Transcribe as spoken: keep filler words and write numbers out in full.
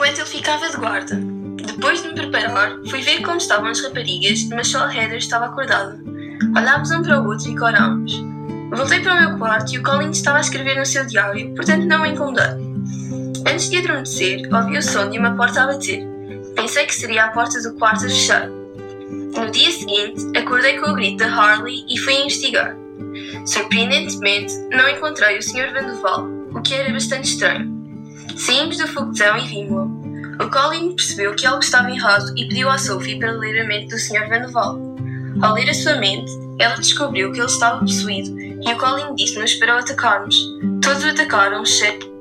enquanto ele ficava de guarda. Depois de me preparar, fui ver como estavam as raparigas, mas só a Heather estava acordada. Olhámos um para o outro e corámos. Voltei para o meu quarto e o Colin estava a escrever no seu diário, portanto não o incomodei. Antes de adormecer, ouvi o som de uma porta a bater. Pensei que seria a porta do quarto a fechar. No dia seguinte, acordei com o grito da Harley e fui investigar. Surpreendentemente, não encontrei o senhor Vanderval, o que era bastante estranho. Saímos do foguetão e vimos-lo. O Colin percebeu que algo estava errado e pediu à Sophie para ler a mente do senhor Vanderval. Ao ler a sua mente, ela descobriu que ele estava possuído e o Colin disse-nos para o atacarmos. Todos o atacaram, exceto